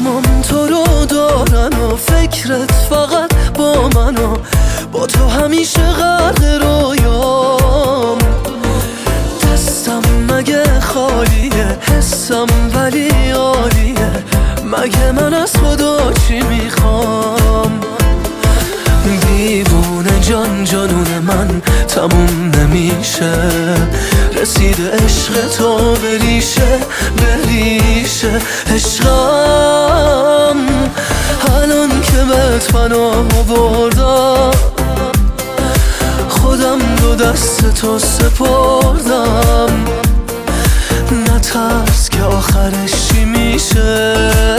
چشمام تو رو دارن و فکرت فقط با من و با تو همیشه غرق رویام. دستم مگه خالیه، حسم ولی عالیه، مگه من از خدا چی میخوام؟ دیوونه جان جانون من تموم نمیشه، رسیده عشق تو بریشه بریشه. عشقم الان که بهت پناه بردم، خودم دو دست تو سپردم. نترس که آخرش چی میشه.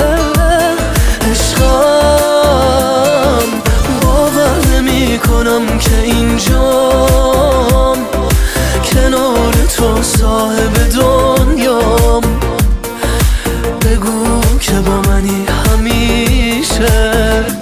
عشقم باور نمی کنم که اینجام، کنار تو صاحب دنیام. بگو که با منی همیشه.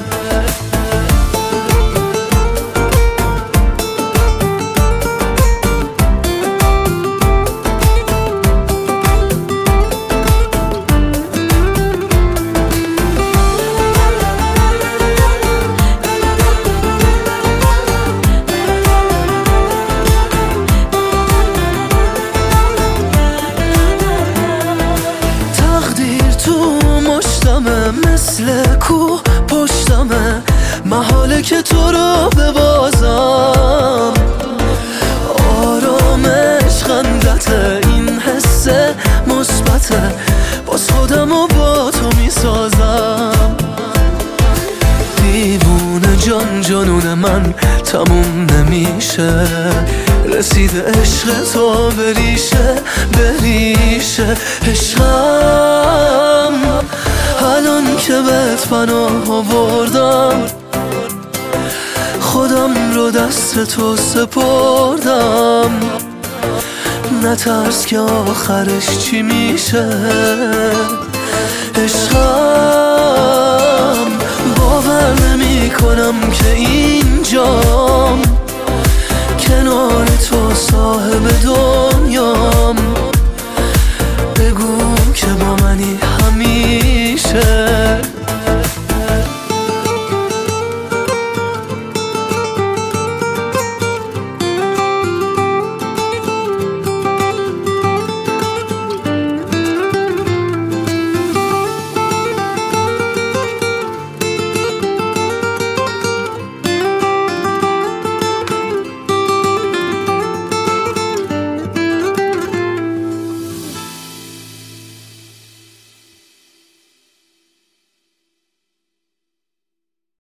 مثل کوه پشتمه، محاله که تو رو ببازم. آرامش خندته، این حس مثبته، باز خودمو با تو میسازم. دیوونه جان جانون من تموم نمیشه، رسیده عشق تو بریشه بریشه. عشقم الان که بهت پناه بردم، خودم رو دست تو سپردم. نترس که آخرش چی میشه. عشقم باور نمی کنم که اینجام، کنار تو صاحب دنیا.